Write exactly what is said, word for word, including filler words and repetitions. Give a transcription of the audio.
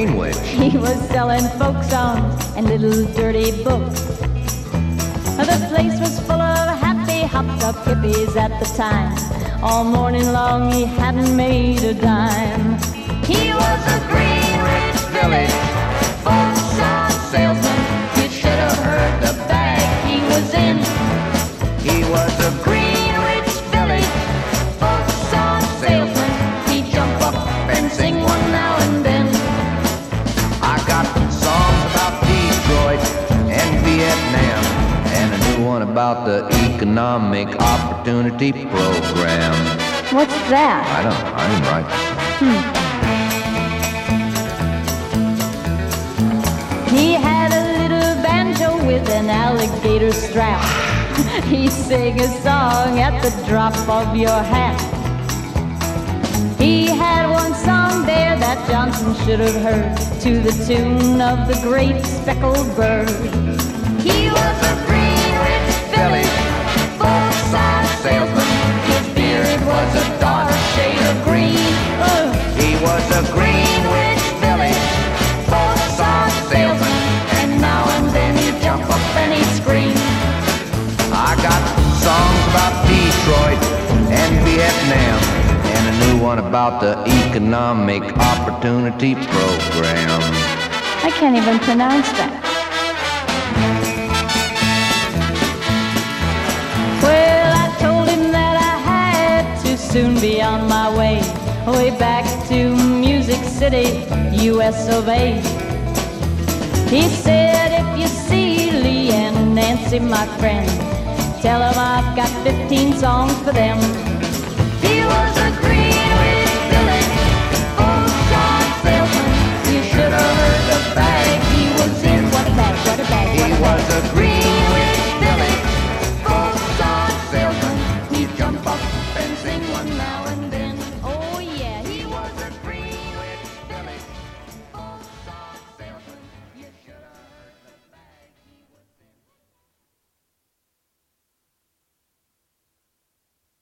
Greenwich? He was selling folk songs and little dirty books. The place was full of happy, hopped-up hippies at the time. All morning long he hadn't made a dime. He was a Greenwich Village folk song salesman. You should have heard the bag he was in. He was a Greenwich Village folk song salesman. He'd jump up and sing one now and then. I got songs about Detroit and Vietnam, and a new one about the Economic Opportunity Program. What's that? I don't know. I didn't write this. Hmm. He had a little banjo with an alligator strap. He sang a song at the drop of your hat. He had one song there that Johnson should have heard, to the tune of the great speckled bird. He was a Greenwich Village folk song salesman. His beard was a dark shade of green. Uh. He was a Greenwich Village folk song salesman. And now and then he'd jump up and he'd scream. I got songs about Detroit and Vietnam, and a new one about the Economic Opportunity Program. I can't even pronounce that. Well, I told him that I had to soon be on my way, way back to Music City, U S of A. He said, if you see Lee and Nancy, my friend, tell them I've got fifteen songs for them. He was a green